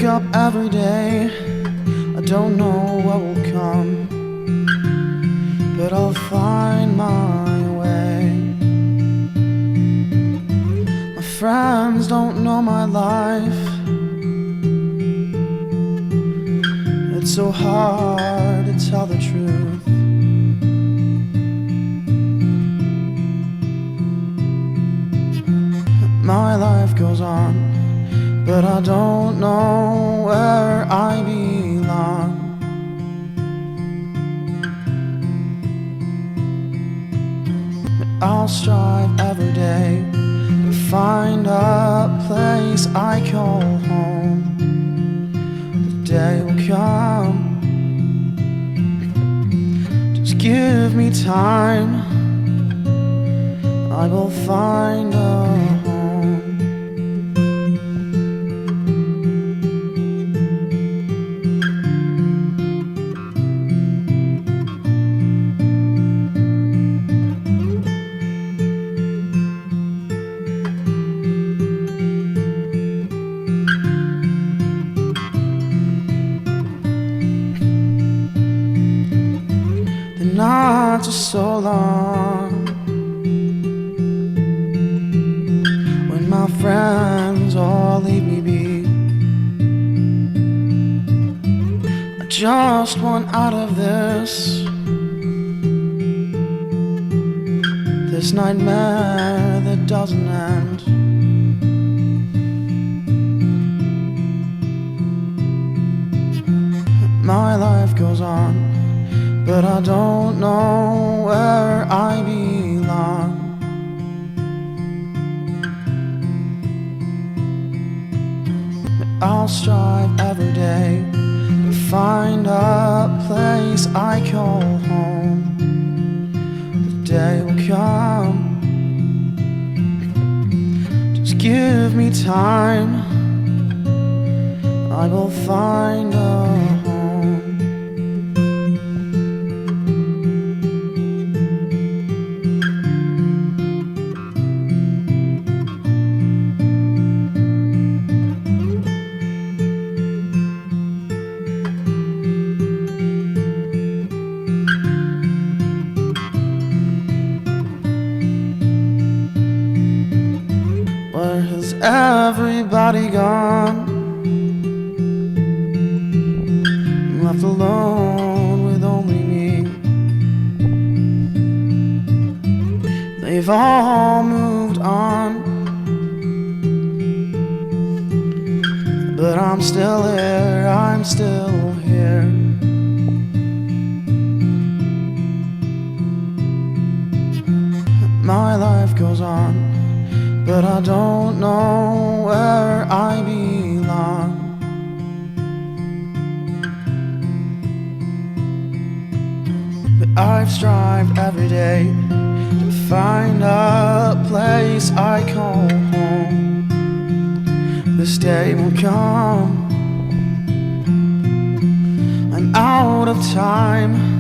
up every day, I don't know what will come, but I'll find my way. My friends don't know my life. It's so hard to tell the truth. My life goes on, but I don't know where I belong. But I'll strive every day to find a place I call home. The day will come. Just give me time, I will find a home. Not for so long, when my friends all leave me be. I just want out of this nightmare that doesn't end. My life goes on, but I don't know where I belong. But I'll strive every day to find a place I call home. The day will come. Just give me time, I will find a home. Where has everybody gone? I'm left alone with only me. They've all moved on, but I'm still here, I'm still here. My life goes on, but I don't know where I belong. But I've strived every day to find a place I call home. This day will come. I'm out of time,